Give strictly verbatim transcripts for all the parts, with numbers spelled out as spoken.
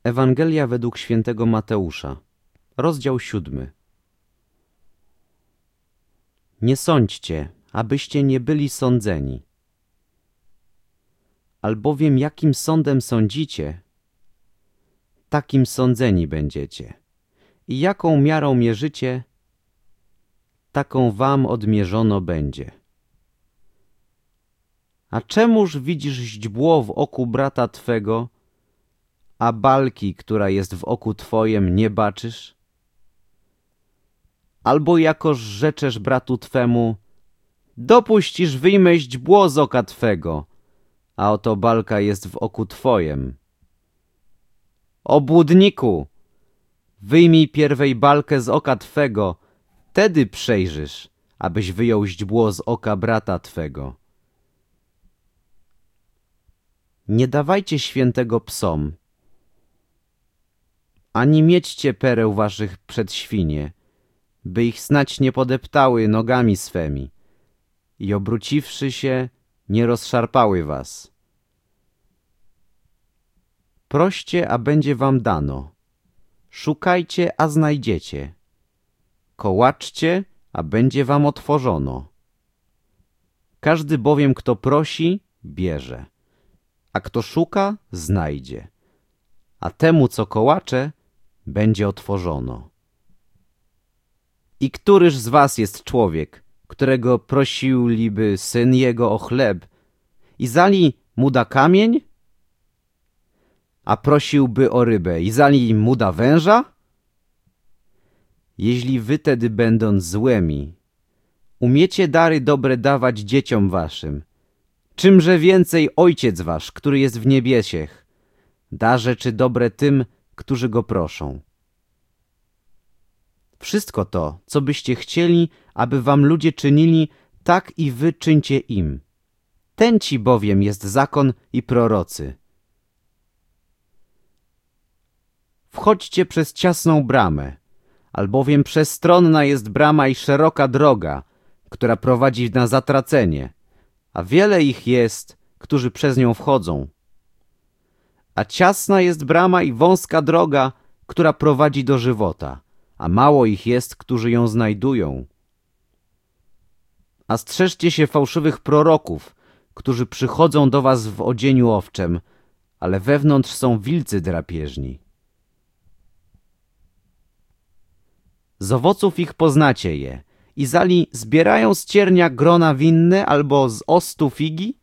Ewangelia według świętego Mateusza, rozdział siódmy. Nie sądźcie, abyście nie byli sądzeni. Albowiem jakim sądem sądzicie, takim sądzeni będziecie. I jaką miarą mierzycie, taką wam odmierzono będzie. A czemuż widzisz źdźbło w oku brata twego, a balki, która jest w oku twojem, nie baczysz? Albo jakoż rzeczesz bratu twemu, dopuścisz wyjmę źdźbło z oka twego, a oto balka jest w oku twojem. Obłudniku, wyjmij pierwej balkę z oka twego, wtedy przejrzysz, abyś wyjął źdźbło z oka brata twego. Nie dawajcie świętego psom, ani mieczcie pereł waszych przed świnie, by ich snać nie podeptały nogami swemi i obróciwszy się, nie rozszarpały was. Proście, a będzie wam dano. Szukajcie, a znajdziecie. Kołaczcie, a będzie wam otworzono. Każdy bowiem, kto prosi, bierze, a kto szuka, znajdzie. A temu, co kołacze, będzie otworzono. I któryż z was jest człowiek, którego prosiłliby syn jego o chleb i zali mu da kamień? A prosiłby o rybę i zali mu da węża? Jeśli wy tedy, będąc złymi, umiecie dary dobre dawać dzieciom waszym, czymże więcej Ojciec wasz, który jest w niebiesiech, da rzeczy dobre tym, którzy go proszą. Wszystko to, co byście chcieli, aby wam ludzie czynili, tak i wy czyńcie im. Ten ci bowiem jest zakon i prorocy. Wchodźcie przez ciasną bramę, albowiem przestronna jest brama i szeroka droga, która prowadzi na zatracenie, a wiele ich jest, którzy przez nią wchodzą. A ciasna jest brama i wąska droga, która prowadzi do żywota, a mało ich jest, którzy ją znajdują. A strzeżcie się fałszywych proroków, którzy przychodzą do was w odzieniu owczem, ale wewnątrz są wilcy drapieżni. Z owoców ich poznacie je. I zali zbierają z ciernia grona winne albo z ostu figi?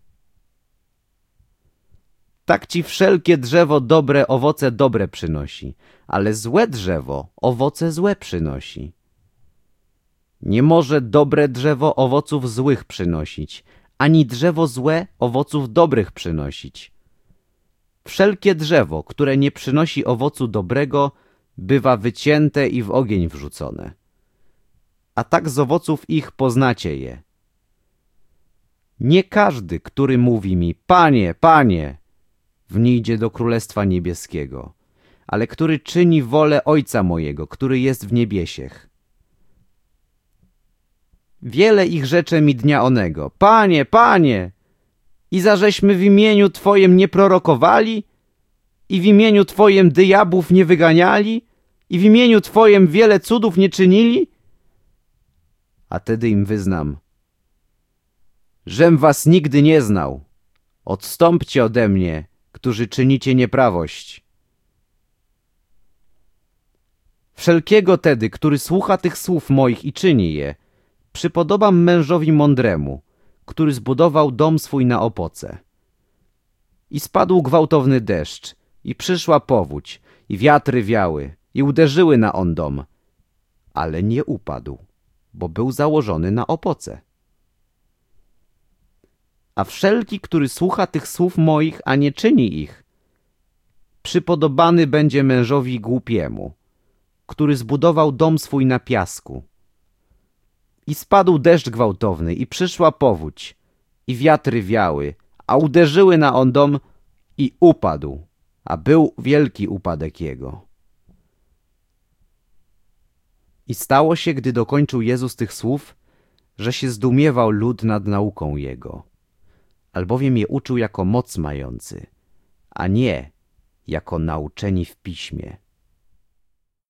Tak ci wszelkie drzewo dobre owoce dobre przynosi, ale złe drzewo owoce złe przynosi. Nie może dobre drzewo owoców złych przynosić, ani drzewo złe owoców dobrych przynosić. Wszelkie drzewo, które nie przynosi owocu dobrego, bywa wycięte i w ogień wrzucone. A tak z owoców ich poznacie je. Nie każdy, który mówi mi, Panie, Panie, wniedzie do Królestwa Niebieskiego, ale który czyni wolę Ojca mojego, który jest w niebiesiech. Wiele ich rzecze mi dnia onego, Panie, Panie, i zażeśmy w imieniu Twojem nie prorokowali, i w imieniu Twojem dyabłów nie wyganiali, i w imieniu Twojem wiele cudów nie czynili? A tedy im wyznam, żem was nigdy nie znał. Odstąpcie ode mnie, którzy czynicie nieprawość. Wszelkiego tedy, który słucha tych słów moich i czyni je, przypodobam mężowi mądremu, który zbudował dom swój na opoce. I spadł gwałtowny deszcz, i przyszła powódź, i wiatry wiały, i uderzyły na on dom, ale nie upadł, bo był założony na opoce. A wszelki, który słucha tych słów moich, a nie czyni ich, przypodobany będzie mężowi głupiemu, który zbudował dom swój na piasku. I spadł deszcz gwałtowny, i przyszła powódź, i wiatry wiały, a uderzyły na on dom, i upadł, a był wielki upadek jego. I stało się, gdy dokończył Jezus tych słów, że się zdumiewał lud nad nauką Jego, albowiem je uczył jako moc mający, a nie jako nauczeni w piśmie.